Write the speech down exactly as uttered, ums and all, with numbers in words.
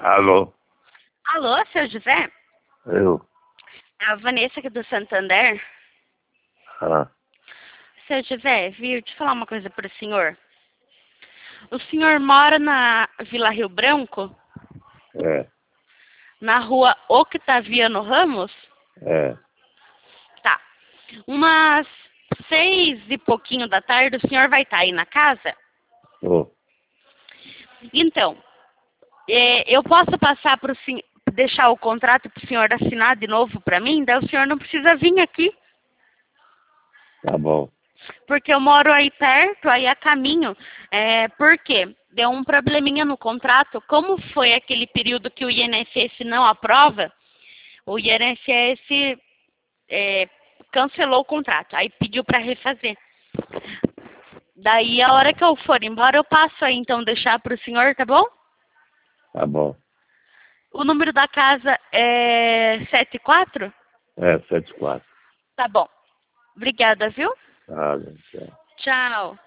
Alô? Alô, seu José? Eu? É a Vanessa aqui do Santander. Ah, Seu José, viu te falar uma coisa para o senhor. O senhor mora na Vila Rio Branco, é, na rua Octaviano Ramos? é. Tá. Umas seis e pouquinho da tarde, o senhor vai estar aí na casa? Ô, Então, é, eu posso passar para o senhor, deixar o contrato para o senhor assinar de novo para mim? Daí o senhor não precisa vir aqui. tá bom. Porque eu moro aí perto, aí a caminho. É, por quê? Deu um probleminha no contrato. Como foi aquele período que o I N S S não aprova, o I N S S é, cancelou o contrato. Aí pediu para refazer. Daí, a hora que eu for embora, eu passo aí, então, deixar para o senhor, tá bom? Tá bom. O número da casa é sete quatro? É, sete quatro. Tá bom. Obrigada, viu? Tá, gente. Tchau.